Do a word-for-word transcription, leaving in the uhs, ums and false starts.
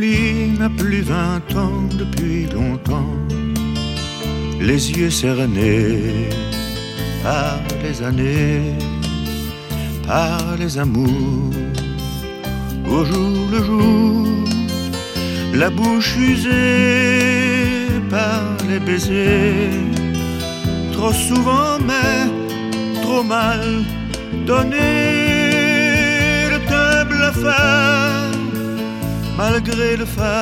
lit n'a plus vingt ans depuis longtemps, les yeux cernés par les années, par les amours, au jour le jour, la bouche usée par les baisers, trop souvent mais trop mal donné, le teint blafard malgré le phare.